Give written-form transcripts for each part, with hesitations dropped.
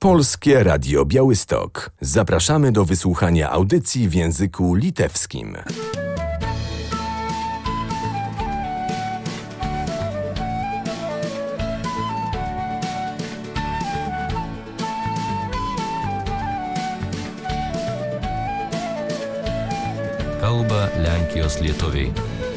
Polskie Radio Białystok. Zapraszamy do wysłuchania audycji w języku litewskim. Kalba Lenkijos lietuviai.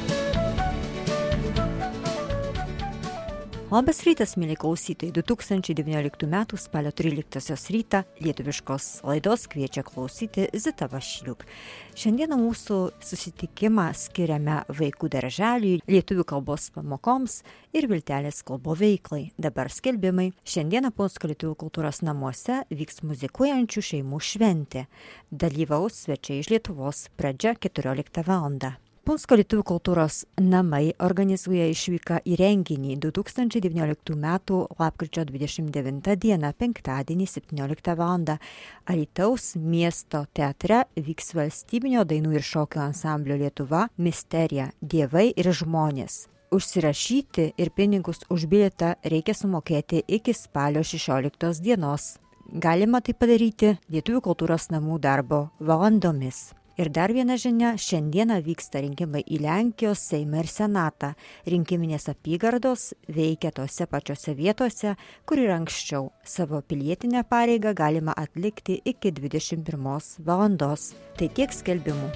Labas rytas, mėly klausytojai. 2019 m. spalio 13 rytą lietuviškos laidos kviečia klausyti Zita Vašliuk. Šiandieną mūsų susitikimą skiriame vaikų darželiui, lietuvių kalbos pamokoms ir Viltelės klubo veiklai. Dabar skelbimai. Šiandieną Punsko lietuvių kultūros namuose vyks muzikuojančių šeimų šventė. Dalyvaus svečiai iš Lietuvos. Pradžia 14 val. Punsko lietuvių kultūros namai organizuoja išvyką į renginį 2019 m. lapkričio 29 d. penktadienį 17 val. Alytaus miesto teatre vyks valstybinio dainų ir šokių ansamblio Lietuva Misterija Dievai ir žmonės. Užsirašyti ir pinigus už bilietą reikia sumokėti iki spalio 16 dienos. Galima tai padaryti Lietuvių kultūros namų darbo valandomis. Ir dar viena žinia, šiandieną vyksta rinkimai į Lenkijos Seimą ir Senatą. Rinkiminės apygardos veikia tose pačiose vietose, kur ir anksčiau. Savo pilietinę pareigą galima atlikti iki 21 valandos. Tai tiek skelbimų.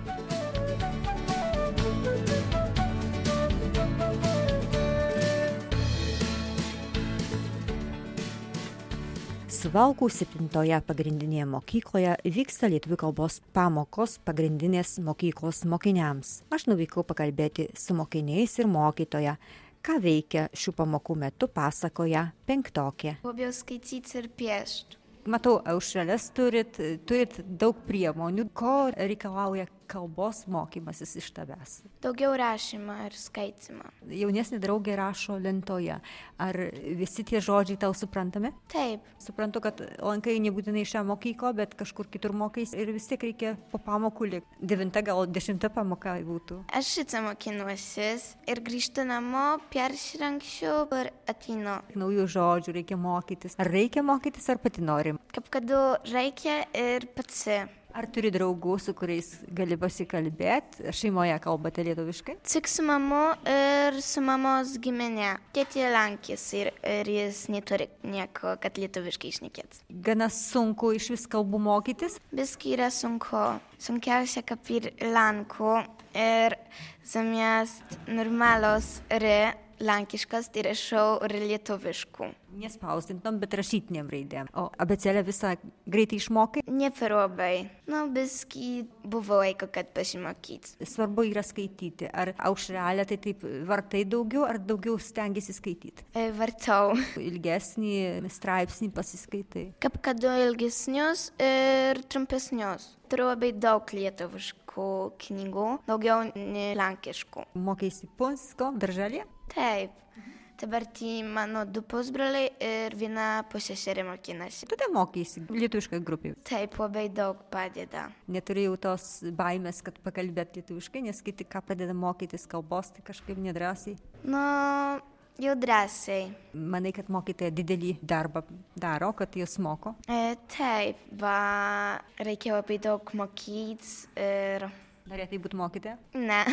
Suvalkų 7 pagrindinėje mokykloje vyksta lietuvių kalbos pamokos pagrindinės mokyklos mokiniams. Aš nuvykau pakalbėti su mokiniais ir mokytoja. Ką veikia šių pamokų metu, pasakoja penktokė. Lubiau skaityti ir piešti. Matau, aušreles turit daug priemonių. Ko reikalauja kalbos mokymasis iš tavęs? Daugiau rašymą ir skaitimą. Jaunesnė draugė rašo lentoje. Ar visi tie žodžiai tau suprantami? Taip. Suprantu, kad lankai nebūtinai šią mokyklą, bet kažkur kitur mokais ir vis tiek reikia po pamokų likti. 9, gal 10 pamoka būtų. Aš šitą mokinuosi ir grįžtu namo, persirengsiu ir ateinu. Naujų žodžių reikia mokytis. Ar reikia mokytis, ar pati nori? Kaip kad reikia ir pats. Ar turi draugų, su kuriais gali pasikalbėti? Šeimoje kalbate lietuviškai? Tik su mamu ir su mamos giminė. Tėtė Lenkis ir jis neturi nieko, kad lietuviškai šnekėt. Gana sunku iš vis kalbų mokytis? Biski yra sunku. Sunkiausia kaip ir Lenkų ir zamiast normalos r lenkiškas, tai rašau ir lietuviškų. Nespausdintom, bet rašytiniam raidėm. O abėcėlę visą greitai išmokai? Ne per labai. Biski buvo laiko, kad pasimokyti. Svarbu yra skaityti. Ar aušrelė tai taip vartai daugiau, ar daugiau stengiasi skaityti? Vartau. Ilgesnį straipsnį pasiskaitai? Kaip kad ilgesnius ir trumpesnius. Turiu labai daug lietuviškų knygų, daugiau ne lenkiškų. Mokeisi Punsko darželėje? Taip. Dabar tai mano 2 pusbroliai ir viena pusseserė mokinasi. Tu ten mokeisi lietuviškai grupiai? Taip, labai daug padeda. Neturėjau tos baimės, kad pakalbėt lietuviškai, nes kiti, ką pradeda mokytis kalbos, tai kažkaip nedrąsiai. Jau drąsiai. Manai, kad mokytoja didelį darbą daro, kad jūs moko? Taip, reikia labai daug mokytis ir... Norėtai būti mokytoja? Ne,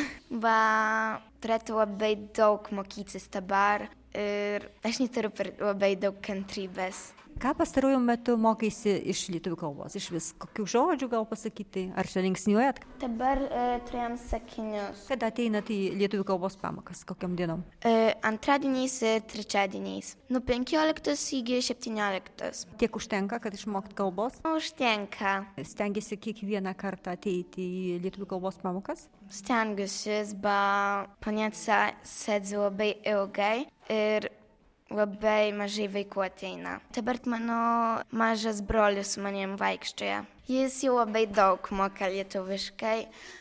turėtų labai daug mokytis dabar ir aš neturiu labai daug kantrybės. Ką pastaruoju metu mokaisi iš lietuvių kalbos? Iš vis kokių žodžių gal pasakyti? Ar čia linksniuojat? Dabar turėjom sakinius. Kada ateinat į lietuvių kalbos pamokas? Kokiam dienom? Antradieniais ir trečiadieniais. Nuo 15 iki 17. Tiek užtenka, kad išmokt kalbos? Užtenka. Stengiasi kiekvieną kartą ateiti į lietuvių kalbos pamokas? Stengiuosi, paniaca sėdzi labai ilgai ir labai mažai vaikų ateina. Dabar mano mažas brolis su manim vaikščioja. Jis jau labai daug moka lietuviškai.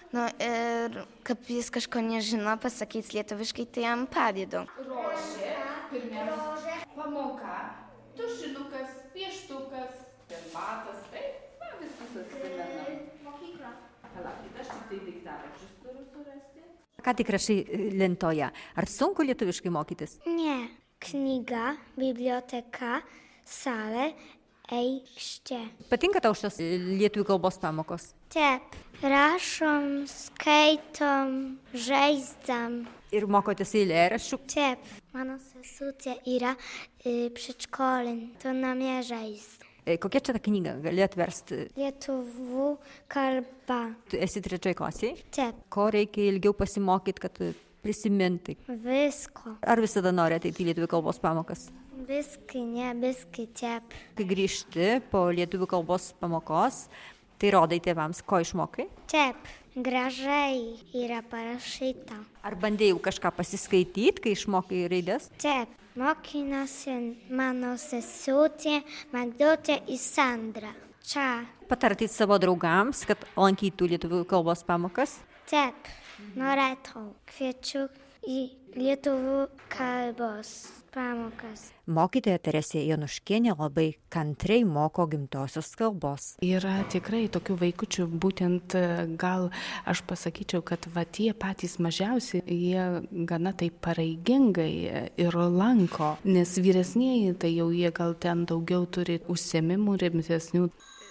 Ir kaip jis kažko nežino pasakyti lietuviškai, tai jam padedu. Rožė, pirmiausia, pamoka, tušinukas, pieštukas, batas, taip, visus atsimenam. Mokykla. Palaukit, aš tik tai daiktavardžius turiu surasti. Ką tik rašai lentoje? Ar sunku lietuviškai mokytis? Nie. Kniga, biblioteka, sale, aikštė. Patinka tau šios lietuvių kalbos pamokos? Taip, rašom, skaitom, žaisdam. Ir mokotės eilėraščių? Taip, mano sesutė yra předškolin, to namie žais. Kokia čia ta knyga? Gali atversti? Lietuvų kalba. Tu esi 3 klasėje? Taip. Ko reikia ilgiau pasimokyti, kad prisiminti? Visko. Ar visada nori ateiti į lietuvių kalbos pamokas? Viskai, ne, viskai, taip. Kai grįžti po lietuvių kalbos pamokos, tai rodai tėvams, ko išmokai? Taip, gražiai yra parašyta. Ar bandėjau kažką pasiskaityti, kai išmokai raidės? Taip, mokinosi mano sesutė, Magdotė ir Sandra. Čia. Patartyti savo draugams, kad lankytų lietuvių kalbos pamokas? Taip, norėčiau. Kviečiu į lietuvių kalbos pamokas. Mokytoja Teresė Jonuškienė labai kantriai moko gimtosios kalbos. Yra tikrai tokių vaikučių, būtent gal aš pasakyčiau, kad tie patys mažiausi, jie gana taip pareigingai ir lanko, nes vyresnieji, tai jau jie gal ten daugiau turi užsiėmimų rimtesnių.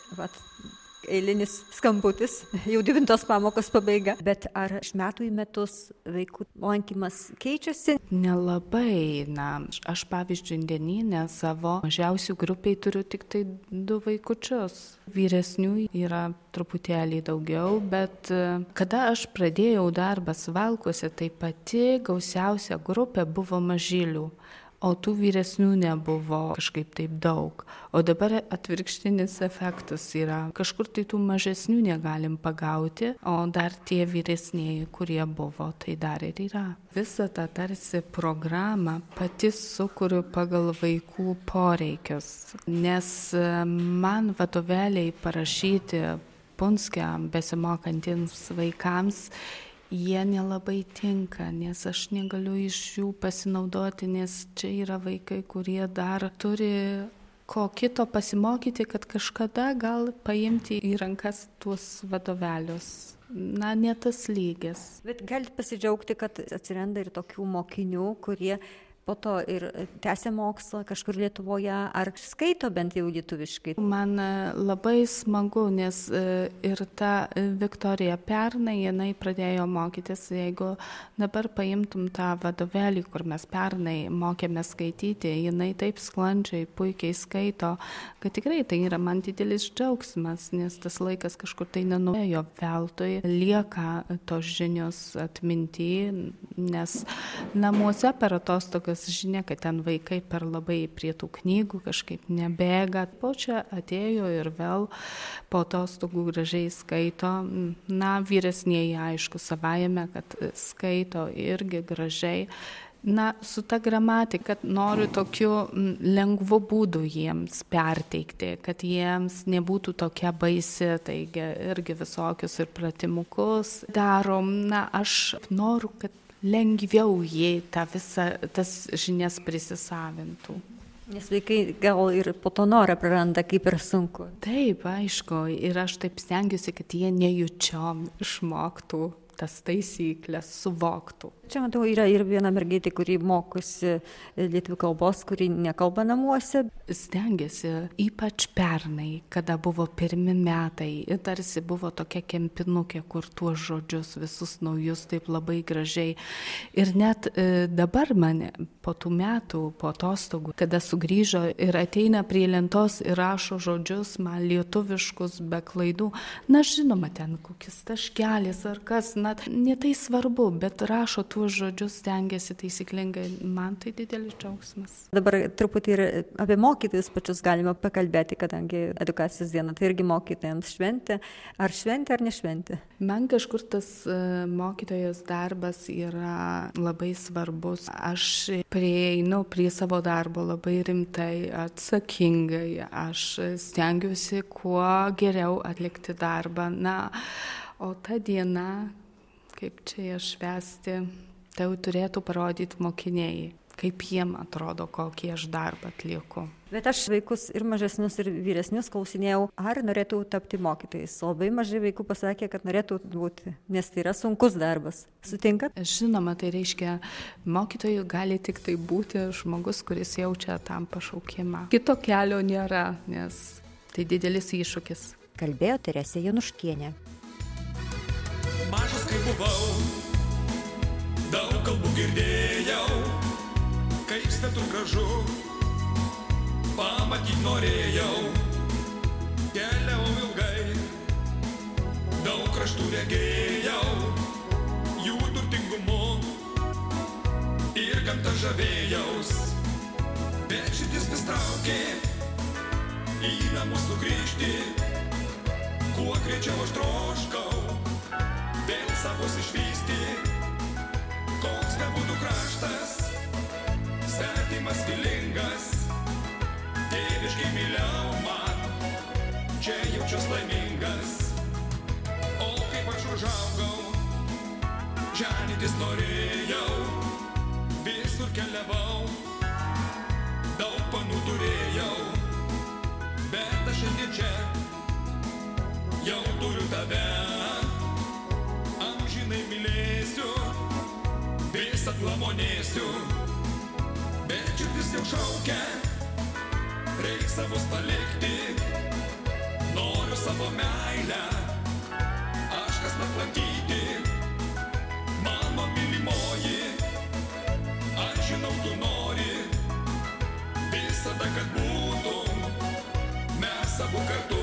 Eilinis skambutis, jau 9 pamokos pabaiga. Bet ar iš metų į metus vaikų lankymas keičiasi? Nelabai. Aš pavyzdžiui, dieninę savo mažiausių grupiai turiu tik tai 2 vaikučius. Vyresnių yra truputėlį daugiau, bet kada aš pradėjau darbą Suvalkuose, tai pati gausiausia grupė buvo mažylių. O tų vyresnių nebuvo kažkaip taip daug. O dabar atvirkštinis efektas yra. Kažkur tai tų mažesnių negalim pagauti, o dar tie vyresnieji, kurie buvo, tai dar ir yra. Visą tą tarsi programą pati sukuriu pagal vaikų poreikius. Nes man vadovėliai parašyti punskiam besimokantiems vaikams, jie nelabai tinka, nes aš negaliu iš jų pasinaudoti, nes čia yra vaikai, kurie dar turi ko kito pasimokyti, kad kažkada gal paimti į rankas tuos vadovėlius. Ne tas lygis. Bet galite pasidžiaugti, kad atsiranda ir tokių mokinių, kurie po to ir tęsia mokslą kažkur Lietuvoje, ar skaito bent jau lietuviškai. Man labai smagu, nes ir ta Viktorija pernai, jinai pradėjo mokytis. Jeigu dabar paimtum tą vadovėlį, kur mes pernai mokėme skaityti, jinai taip sklandžiai, puikiai skaito, kad tikrai tai yra man didelis džiaugsmas, nes tas laikas kažkur tai nenuėjo veltui, lieka tos žinios atminty, nes namuose per atostogas žinia, kad ten vaikai per labai prie tų knygų kažkaip nebėga. Po čia atėjo ir vėl po atostogų gražiai skaito. Vyresnieji aišku savaime, kad skaito irgi gražiai. Su ta gramatika, kad noriu tokiu lengvu būdu jiems perteikti, kad jiems nebūtų tokia baisi, taigi irgi visokius ir pratimukus darom. Aš noriu, kad lengviau jie tas žinias prisisavintų. Nes vaikai gal ir po to norą praranda, kaip ir sunku. Taip, aišku, ir aš taip stengiuosi, kad jie nejučiom išmoktų tas taisyklės, suvoktų. Čia, matau, yra ir viena mergaitė, kuri mokosi lietuvių kalbos, kuri nekalba namuose. Stengiasi, ypač pernai, kada buvo pirmi metai, ir tarsi buvo tokia kempinukė, kur tuos žodžius visus naujus taip labai gražiai. Ir net dabar mane po tų metų, po atostogų, kada sugrįžo ir ateina prie lentos ir rašo žodžius man lietuviškus be klaidų. Žinoma, ten kokis taškelis ar kas, ne tai svarbu, bet rašo tuos žodžius, stengiasi taisyklingai. Man tai didelis džiaugsmas. Dabar truputį ir apie mokytojus pačius galima pakalbėti, kadangi edukacijos diena tai irgi mokytojams šventė. Ar šventė ar nešventė? Man kažkur tas mokytojos darbas yra labai svarbus. Aš prieinu prie savo darbo labai rimtai, atsakingai. Aš stengiuosi kuo geriau atlikti darbą. O ta diena, kaip čia ją švęsti, tai turėtų parodyti mokiniai, kaip jiem atrodo, kokį aš darbą atlieku. Bet aš vaikus ir mažesnius, ir vyresnius klausinėjau, ar norėtų tapti mokytojais. Labai mažai vaikų pasakė, kad norėtų būti, nes tai yra sunkus darbas. Sutinkat? Žinoma, tai reiškia, mokytojų gali tik tai būti žmogus, kuris jaučia tam pašaukimą. Kito kelio nėra, nes tai didelis iššūkis. Kalbėjo Teresė Januškienė. Mažas kai buvau, daug kalbų girdėjau, kaip svetur gražu. Pamatyt norėjau, keliavau ilgai, daug kraštų regėjau, jų turtingumu ir gamta žavėjaus. Bet širdis vis traukė į namus sugrįžti, kuo greičiau aš troškau vėl savus išvysti. Koks nebūtų kraštas, svetimas stilingas, tėviškai myliau man, čia jaučiuos laimingas. O kaip aš užaugau, ženytis norėjau, visur keliavau, daug panų turėjau, bet aš šiandien čia jau turiu tave, amžinai mylėsiu, visą glamonėsiu, bet širdis jau šaukia. Reik savus palikti, noriu savo meilę, aš kas aplankyti, mano mylimoji, aš žinau tu nori, visada kad būtum, mes abu kartu.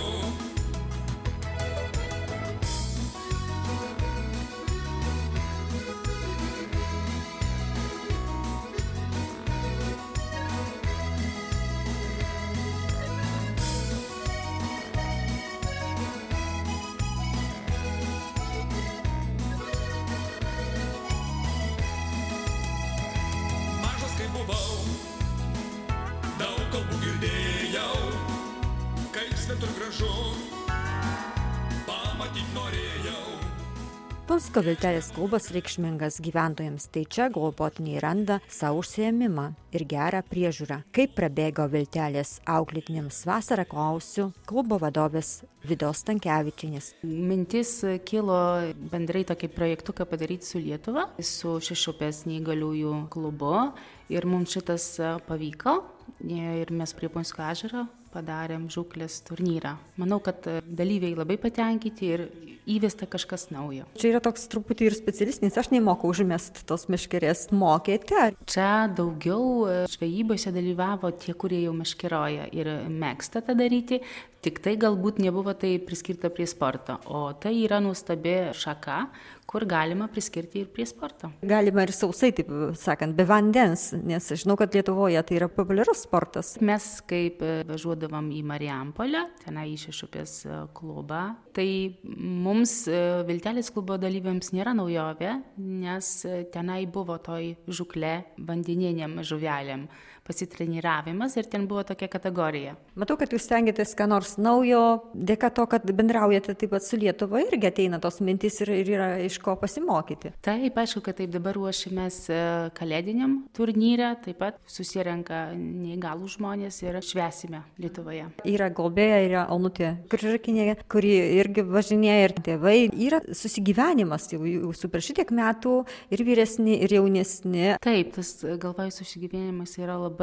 Punsko Viltelės klubas reikšmingas gyventojams, tai čia globotiniai randa savo užsiėmimą ir gerą priežiūrą. Kaip prabėgo Viltelės auklėtiniams vasarą, klausiu klubo vadovės Vidos Stankevičienės. Mintis kilo bendrai tokį projektuką padaryti su Lietuva, su Šešupės neįgaliųjų klubu ir mums šitas pavyko ir mes prie Punsko ežero padarėm žūklės turnyrą. Manau, kad dalyviai labai patenkinti ir įvesta kažkas naujo. Čia yra toks truputį ir specialistinis, aš nemoku užmest tos meškerės. Mokėte? Čia daugiau žvejybose dalyvavo tie, kurie jau meškeroja ir mėgsta tą daryti, tik tai galbūt nebuvo tai priskirta prie sporto, o tai yra nuostabi šaka, kur galima priskirti ir prie sporto. Galima ir sausai, taip sakant, be vandens, nes žinau, kad Lietuvoje tai yra populiarus sportas. Mes kaip važiuodavom į Marijampolę, tenai į Šešupės klubą, tai mums Viltelės klubo dalyviams nėra naujovė, nes tenai buvo toj žūklė vandeniniam žuvelėm pasitreniravimas ir ten buvo tokia kategorija. Matau, kad jūs stengiatės ką nors naujo, dėka to, kad bendraujate taip pat su Lietuva, irgi ateina tos mintis ir yra iš ko pasimokyti. Taip, aišku, kad taip dabar ruošimės kalėdiniam turnyre, taip pat susirenka neįgalų žmonės ir švęsime Lietuvoje. Yra globėja, yra Alnutė Kryžakinė, kuri irgi važinėja ir tėvai. Yra susigyvenimas jau su prieš šitiek metų ir vyresni, ir jaunesni. Taip, tas galvoju susigyvenimas yra labai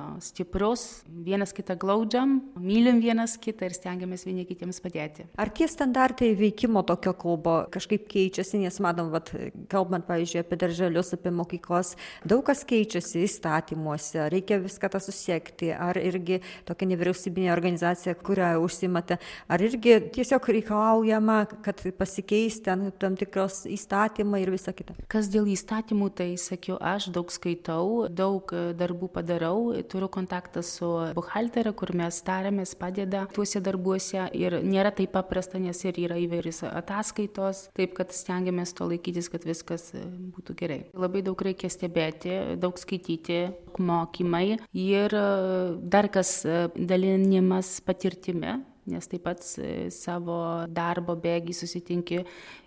stiprus, vienas kitą glaudžiam, mylim vienas kitą ir stengiamės vieni kitiems padėti. Ar tie standartai veikimo tokio klubo kažkaip keičiasi, nes matom, kalbant, pavyzdžiui, apie darželius, apie mokyklas, daug kas keičiasi įstatymuose, reikia viską tą susiekti, ar irgi tokia nevyriausybinė organizacija, kurią užsimate, ar irgi tiesiog reikalaujama, kad pasikeis ten tam tikros įstatymai ir visa kita. Kas dėl įstatymų, tai sakiau, aš daug skaitau, daug darbų padarau, turiu kontaktą su buhalterė, kur mes tarėmės, padeda tuose darbuose ir nėra taip paprasta, nes ir yra įvairios ataskaitos, taip kad stengiamės to laikytis, kad viskas būtų gerai. Labai daug reikia stebėti, daug skaityti, mokymai ir dar kas dalinimas patirtimi, nes taip pat savo darbo bėgį susitinki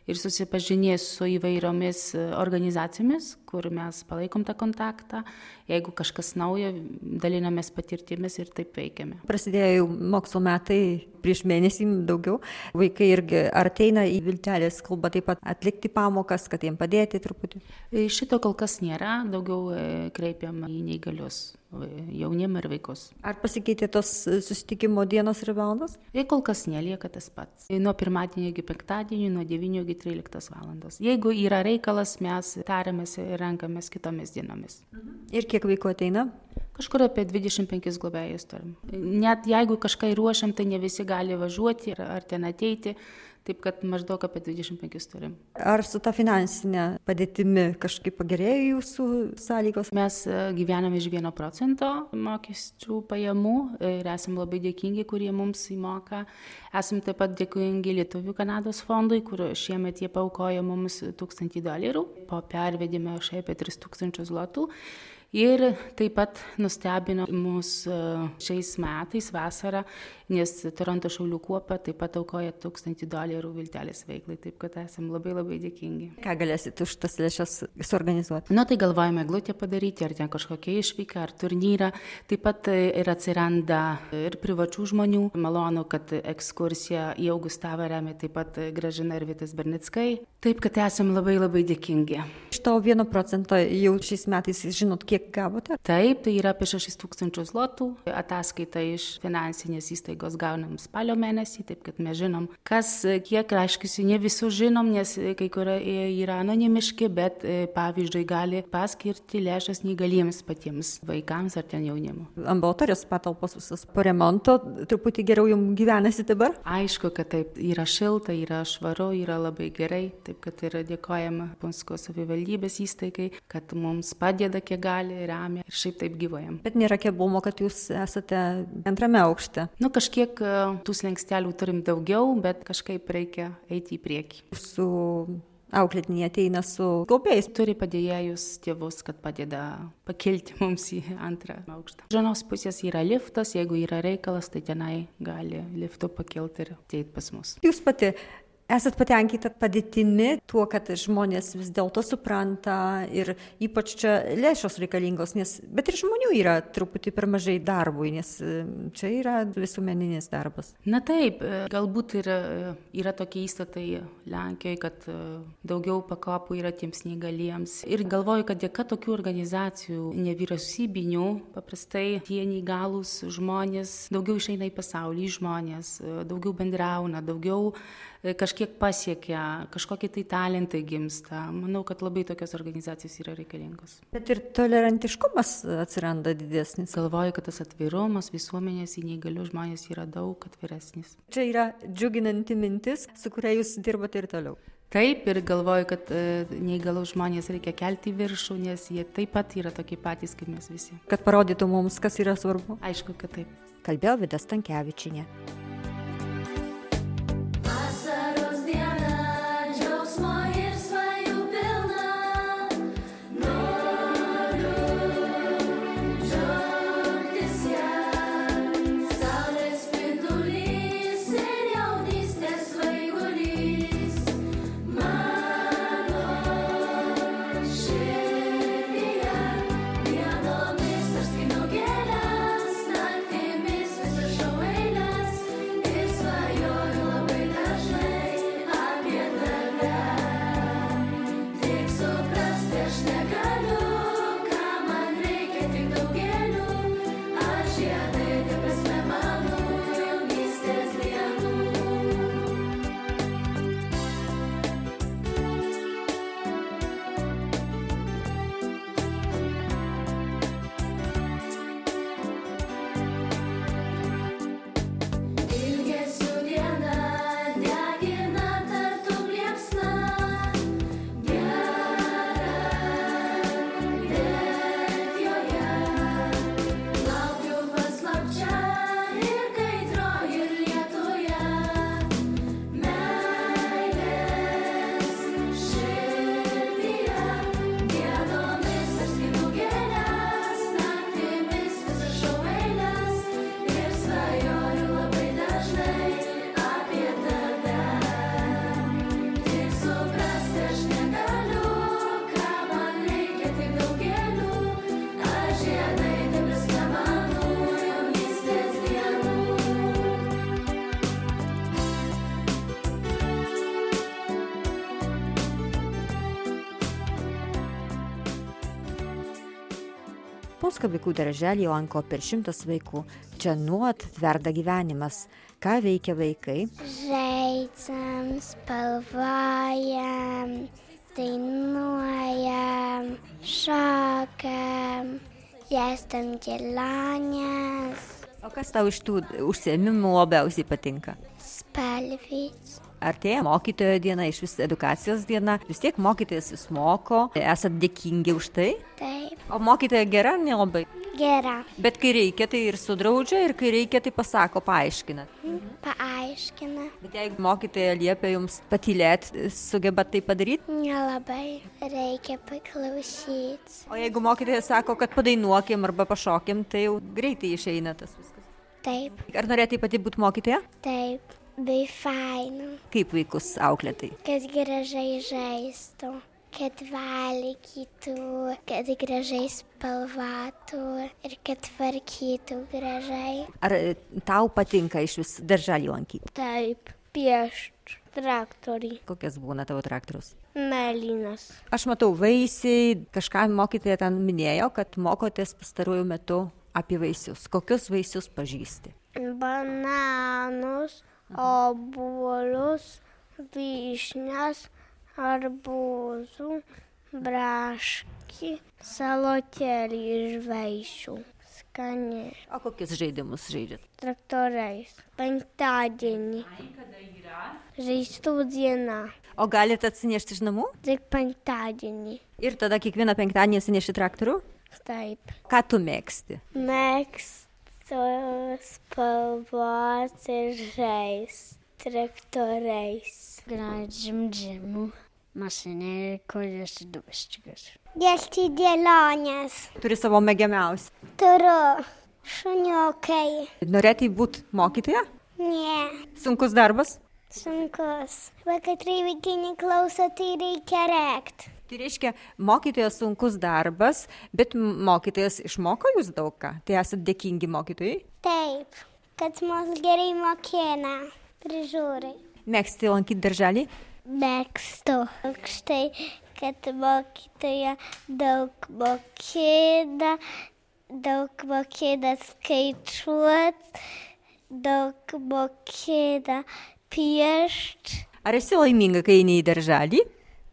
ir susipažinės su įvairiomis organizacijomis, kur mes palaikom tą kontaktą. Jeigu kažkas naujo, dalinamės patirtimis ir taip veikiame. Prasidėjo jau mokslo metai prieš mėnesį daugiau. Vaikai irgi ar ateina į Viltelės kalbą taip pat atlikti pamokas, kad jiems padėti truputį? Šito kol kas nėra, daugiau kreipiam į neįgalius jaunimą ir vaikus. Ar pasikeitė tos susitikimo dienos ir valandos? Kol kas nelieka tas pats. Nuo pirmadienio iki penktadienio, nuo 9 iki 13 valandos. Jeigu yra reikalas, mes tariamės ir renkamės kitomis dienomis. Ir kiek vaikų ateina? Kažkur apie 25 globėjus turim. Net jeigu kažką ruošiam, tai ne visi gali važiuoti ar ten ateiti. Taip, kad maždaug apie 25 turim. Ar su ta finansinė padėtimi kažkaip pagerėjo jūsų sąlygos? Mes gyvename iš 1% mokesčių pajamų ir esame labai dėkingi, kurie mums įmoka. Esame taip pat dėkingi Lietuvių Kanados fondui, kur šiemet jie paaukojo mums $1000, po pervedime šiaip apie 3000 zlotų. Ir taip pat nustebino mus šiais metais vasarą, nes Toronto Šaulių kuopa taip pat aukoja $1000 Viltelės veiklai, taip kad esame labai labai dėkingi. Ką galėsit už tas lėšas suorganizuoti? Tai galvojame eglutę padaryti, ar ten kažkokią išvyką, ar turnyrą. Taip pat ir atsiranda ir privačių žmonių. Malonu, kad ekskursiją į Augustavą remia taip pat Gražina ir Vitas Bernickai. Taip, kad esame labai labai dėkingi. Iš to 1% jau šiais metais žinot, kiek gavote? Taip, tai yra apie 6000 zlotų. Ataskaita iš finansinės įstaigos gaunam spalio mėnesį, taip kad mes žinom, kas kiek, aiškiai, ne visus žinom, nes kai kurie yra anonimiški, bet pavyzdžiui gali paskirti lėšas neįgaliems patiems vaikams ar ten jaunimui. Ambulatorijos patalpos visas po remonto, truputį geriau jums gyvenasi dabar? Aišku, kad taip, yra šilta, yra švaru, yra labai gerai, taip kad yra dėkojama Punsko savivaldybės įstaigai, kad mums padeda kiek gali, remia ir šiaip taip gyvojam. Bet nėra keblumų, kad jūs esate antrame aukšte? Kažkiek tų slenkstelių turim daugiau, bet kažkaip reikia eiti į priekį. Su auklėtiniai ateina su globėjais? Turi padėjėjus tėvus, kad padeda pakilti mums į antrą aukštą. Iš vienos pusės yra liftas, jeigu yra reikalas, tai tenai gali liftu pakilti ir ateiti pas mus. Jūs pati esat patenkinta padėtimi tuo, kad žmonės vis dėlto supranta ir ypač čia lėšos reikalingos, bet ir žmonių yra truputį per mažai darbui, nes čia yra visuomeninis darbas. Na taip, galbūt yra tokie įstatai Lenkijoje, kad daugiau pakopų yra tiems neįgaliems. Ir galvoju, kad dėka tokių organizacijų nevyriausybinių, paprastai tie neįgalūs žmonės daugiau išeina į pasaulį, žmonės daugiau bendrauna, daugiau kažkiek pasiekia, kažkokie tai talentai gimsta. Manau, kad labai tokios organizacijos yra reikalingos. Bet ir tolerantiškumas atsiranda didesnis. Galvoju, kad tas atvirumas visuomenės į neįgalių žmonės yra daug atviresnis. Čia yra džiuginanti mintis, su kuria jūs dirbate ir toliau. Taip, ir galvoju, kad neįgalų žmonės reikia kelti į viršų, nes jie taip pat yra tokie patys kaip mes visi. Kad parodytų mums, kas yra svarbu? Aišku, kad taip. Kalbėjo Vida Stankevičienė. Punsko vaikų darželį lanko per 100 vaikų. Čia nuolat verda gyvenimas. Ką veikia vaikai? Žaidžiam, spalvojam, dainuojam, šokam, dėstom kelionės. O kas tau iš tų užsiėmimų labiausiai patinka? Spalvys. Artėja mokytojo diena, iš vis edukacijos diena. Vis tiek mokytojas jūs moko. Esat dėkingi už tai? Taip. O mokytoja gera, nelabai? Gera. Bet kai reikia, tai ir sudraudžia, ir kai reikia, tai pasako, paaiškina. Paaiškina. Bet jeigu mokytoja liepia jums patylėti, sugebat tai padaryti? Nelabai. Reikia paklausyti. O jeigu mokytoja sako, kad padainuokim arba pašokim, tai jau greitai išeina tas viskas. Taip. Ar norėtai pati būti mokytoja? Taip. Bei fainų. Kaip vaikus auklėtai? Kad gražiai žaistų, kad valgytų, kad gražiai spalvatų ir kad tvarkytų gražiai. Ar tau patinka iš vis darželį lankyti? Taip, piešt traktorį. Kokias būna tavo traktorius? Mėlynas. Aš matau vaisiai, kažką mokytoja ten minėjo, kad mokotės pastaruoju metu apie vaisius. Kokius vaisius pažįsti? Bananus, obuolius, vyšnias, arbūzų, braškį, salotėlį iš vaisių. Skani. O kokius žaidimus žaidžiat? Traktoriais. Penktadienį. Kada yra? Žaislų diena. O galite atsinešti iš namų? Tik penktadienį. Ir tada kiekvieną penktadienį atsineši traktorių? Taip. Ką tu mėgsti? Mėgstu spalvoti ir žaisti traktoriais. Džimdžimų mašinėlį, kuris duščiukas. Dėsti dėlionės. Turi savo mėgiamiausią. Turiu. Šuniukai. Norėtai būti mokytoja? Ne. Sunkus darbas? Sunkus. Vaikai vaikai neklauso, tai reikia rėkti. Tai reiškia, mokytojas sunkus darbas, bet mokytojas išmoko jūs daug ką. Tai esate dėkingi mokytojai? Taip, kad mus gerai mokina, prižiūri. Mėgsti lankyti darželį? Mėgstu. Štai, kad mokytoja daug mokina skaičiuoti, daug mokina piešti. Ar esi laiminga, kai eini į darželį?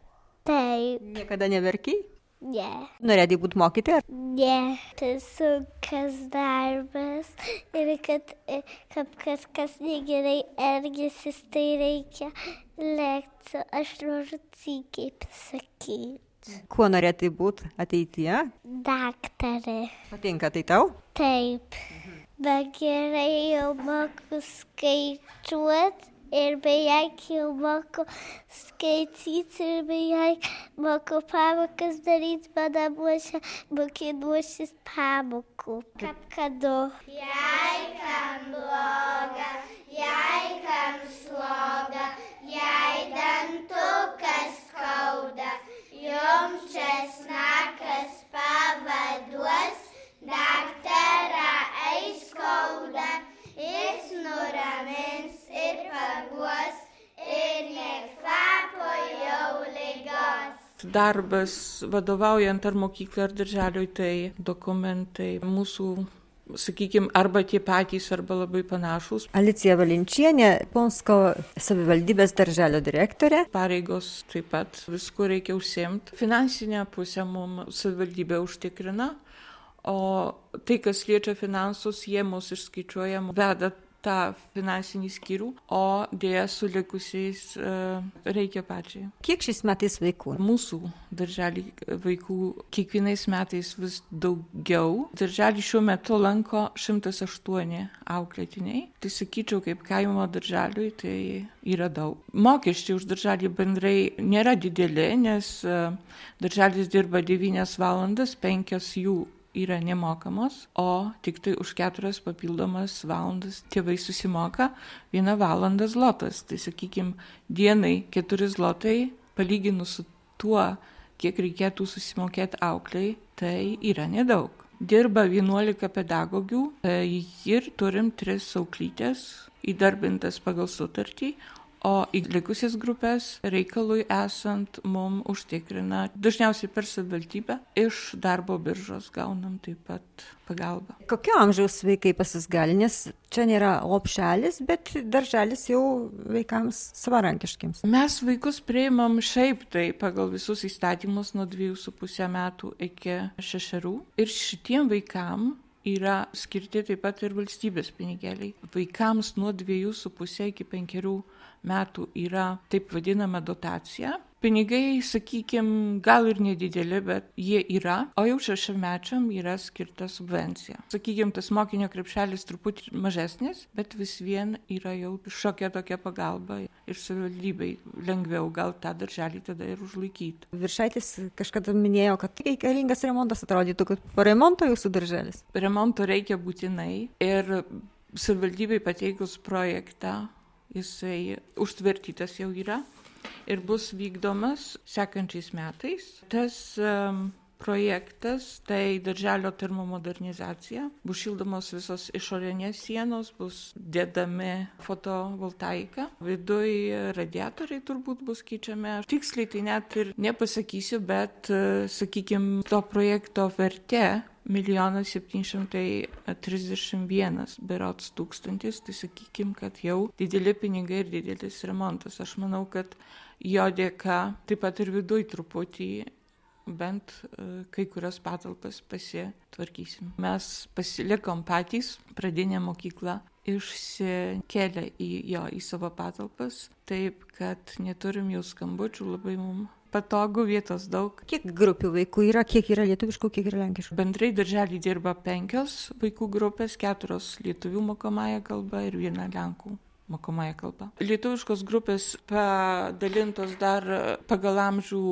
Taip. Niekada neverkiai? Ne. Norėtai būti mokytoja? Ne. Tai sunkus darbas ir kad kažkas negerai elgiasi, tai reikia lekcijų. Aš noriu tykiai pasakyti. Kuo norėtai būti ateityje? Daktarė. Patinka tai tau? Taip. Bet gerai jau moku skaičiuoti. Ir beveik jau moku skaityti ir beveik moku pamokas daryti, namuose mokinuosis pamokų. Kaip kadu. Jei kam bloga, jei kam sloga, jei dantukas skauda, jum česnakas pavaduos, daktarą eis skauda. Jis nuramins ir paguos ir nekvapo jau ligos. Darbas vadovaujant ar mokyklai, ar darželiui, tai dokumentai mūsų, sakykime, arba tie patys, arba labai panašus. Alicija Valinčienė, Punsko savivaldybės darželio direktorė. Pareigos taip pat, visko reikia užsiimti. Finansinę pusę mums savivaldybė užtikrina. O tai, kas liečia finansus, jie mūsų išskaičiuoja, veda tą finansinį skyrių, o dėja su likusiais reikia pačiai. Kiek šiais metais vaikų? Mūsų darželį vaikų kiekvienais metais vis daugiau. Darželį šiuo metu lanko 108 auklėtiniai. Tai sakyčiau, kaip kaimo darželiui, tai yra daug. Mokesčiai už darželį bendrai nėra dideli, nes darželis dirba 9 valandas, 5 jų yra nemokamos, o tik tai už 4 papildomas valandas tėvai susimoka 1 valandą zlotas. Tai sakykime, dienai 4 zlotai, palyginus su tuo, kiek reikėtų susimokėti aukliai, tai yra nedaug. Dirba 11 pedagogių ir turim 3 auklytės įdarbintas pagal sutartį, o į likusias grupės reikalui esant mum užtikrina dažniausiai per savivaldybę, iš darbo biržos gaunam taip pat pagalbą. Kokio amžiaus vaikai pas jus gali, nes čia nėra lopšelis, bet darželis jau vaikams savarankiškiams. Mes vaikus priimam šiaip tai pagal visus įstatymus nuo 2,5 metų iki 6 ir šitiem vaikam yra skirti taip pat ir valstybės pinigėliai. Vaikams nuo 2,5 iki 5 metų yra taip vadinama dotacija. Pinigai, sakykime, gal ir nedideli, bet jie yra, o jau 6-mečiam yra skirta subvencija. Sakykime, tas mokinio krepšelis truputį mažesnis, bet vis vien yra jau šiokia tokia pagalba ir savivaldybei lengviau gal tą darželį tada ir užlaikyti. Viršaitis kažkada minėjo, kad reikalingas remontas, atrodytų, kad po remonto jūsų darželis. Remonto reikia būtinai ir savivaldybei pateikus projektą, jisai užtvirtytas jau yra ir bus vykdomas sekančiais metais. Tas projektas, tai darželio termomodernizacija, bus šildomos visos išorinės sienos, bus dėdami fotovoltaika, viduj radiatoriai turbūt bus keičiami. Tiksliai tai net ir nepasakysiu, bet, sakykime, to projekto vertė 1 731 berods tūkstantis, tai sakykime, kad jau dideli pinigai ir didelis remontas. Aš manau, kad jo dėka taip pat ir viduj truputį bent kai kurios patalpas pasitvarkysim. Mes pasilikom patys pradinę mokyklą, išsikėlę į savo patalpas, taip kad neturim jau skambučių, labai mums patogu, vietos daug. Kiek grupių vaikų yra, kiek yra lietuviškų, kiek yra lenkiškų? Bendrai darželį dirba 5 vaikų grupės, 4 lietuvių mokomąją kalbą ir 1 lenkų mokomąją kalbą. Lietuviškos grupės padalintos dar pagal amžių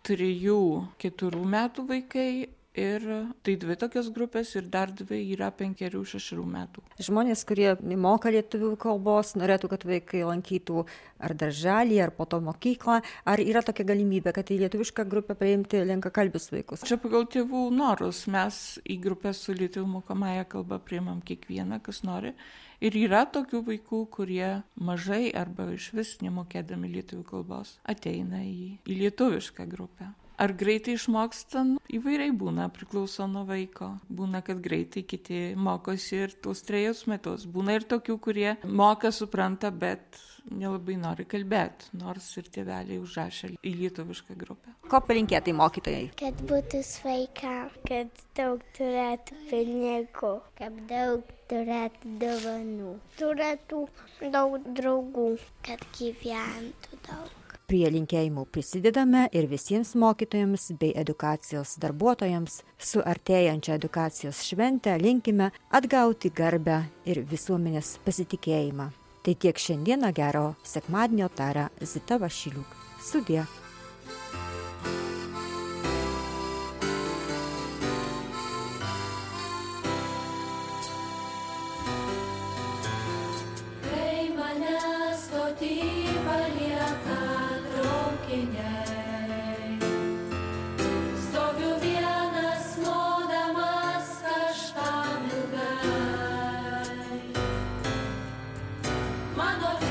3-4 metų vaikai. Ir tai 2 tokios grupės ir dar 2 yra 5-6 metų. Žmonės, kurie moka lietuvių kalbos, norėtų, kad vaikai lankytų ar darželį, ar po to mokyklą. Ar yra tokia galimybė, kad į lietuvišką grupę priimti lenkakalbius vaikus? Čia pagal tėvų norus mes į grupę su lietuvių mokomąją kalbą priimam kiekvieną, kas nori. Ir yra tokių vaikų, kurie mažai arba iš vis nemokėdami lietuvių kalbos ateina į lietuvišką grupę. Ar greitai išmokstam? Įvairiai būna, priklauso nuo vaiko. Būna, kad greitai, kiti mokosi ir tuos 3 metus. Būna ir tokių, kurie moka, supranta, bet nelabai nori kalbėti, nors ir tėveliai užrašė į lietuvišką grupę. Ko palinkėtai mokytojai? Kad būtų sveika, kad daug turėtų pinigų, kad daug turėtų dovanų, turėtų daug draugų, kad gyventų daug. Prie linkėjimų prisidedame ir visiems mokytojams bei edukacijos darbuotojams. Su artėjančia edukacijos švente linkime atgauti garbę ir visuomenės pasitikėjimą. Tai tiek šiandieną, gero sekmadienio, taria Zita Vašiliuk. Sudie. Mano